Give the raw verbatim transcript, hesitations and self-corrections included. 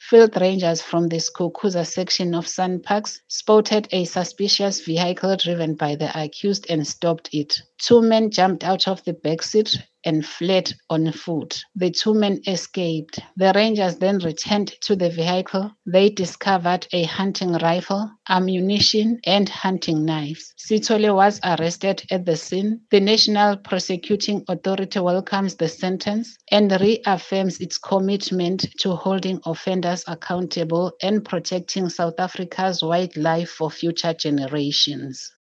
Field rangers from the Skukuza section of SANParks spotted a suspicious vehicle driven by the accused and stopped it. Two men jumped out of the backseat and fled on foot. The two men escaped. The rangers then returned to the vehicle. They discovered a hunting rifle, ammunition, and hunting knives. Sithole was arrested at the scene. The National Prosecuting Authority welcomes the sentence and reaffirms its commitment to holding offenders accountable and protecting South Africa's wildlife for future generations.